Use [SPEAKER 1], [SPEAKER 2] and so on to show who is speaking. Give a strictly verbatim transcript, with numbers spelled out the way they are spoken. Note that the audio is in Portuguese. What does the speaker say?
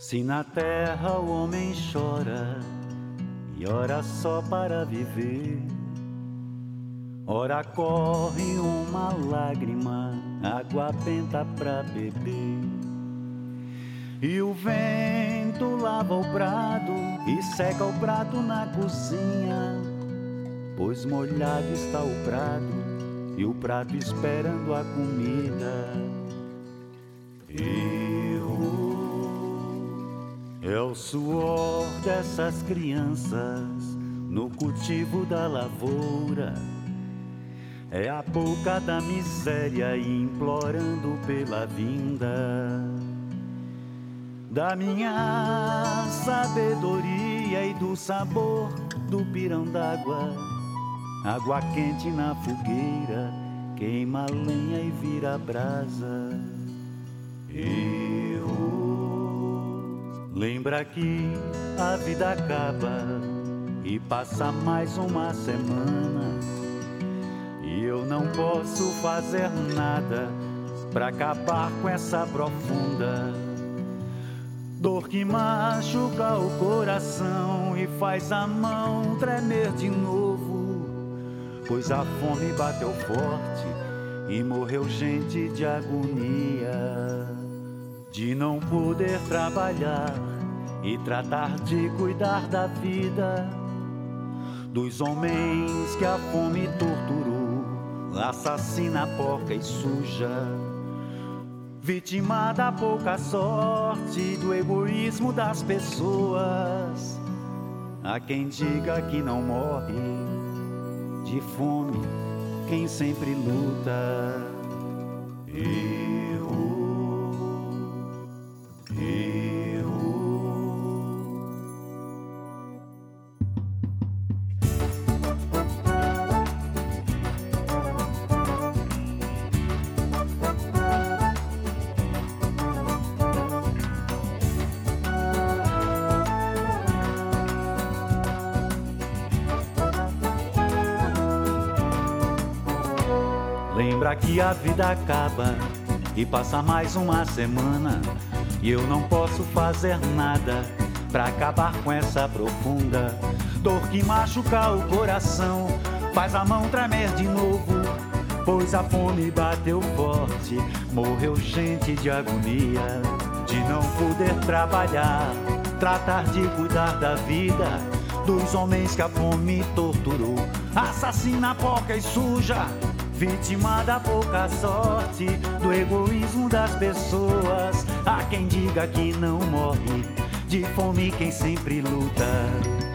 [SPEAKER 1] Se na terra o homem chora e ora só para viver, ora corre uma lágrima, água benta pra beber. E o vento lava o prado e seca o prato na cozinha, pois molhado está o prado e o prato esperando a comida. Eu é o suor dessas crianças no cultivo da lavoura, é a boca da miséria implorando pela vinda da minha sabedoria e do sabor do pirão d'água. Água quente na fogueira queima a lenha e vira brasa. Eu lembra que a vida acaba e passa mais uma semana, e eu não posso fazer nada pra acabar com essa profunda dor que machuca o coração e faz a mão tremer de novo, pois a fome bateu forte e morreu gente de agonia, de não poder trabalhar e tratar de cuidar da vida dos homens que a fome torturou, assassina, porca e suja, vítima da pouca sorte, do egoísmo das pessoas. Há quem diga que não morre de fome quem sempre luta. Eu, eu Lembra que a vida acaba e passa mais uma semana, e eu não posso fazer nada pra acabar com essa profunda dor que machuca o coração, faz a mão tremer de novo, pois a fome bateu forte, morreu gente de agonia, de não poder trabalhar, tratar de cuidar da vida dos homens que a fome torturou, assassina, porca e suja, vítima da pouca sorte, do egoísmo das pessoas. Há quem diga que não morre de fome quem sempre luta.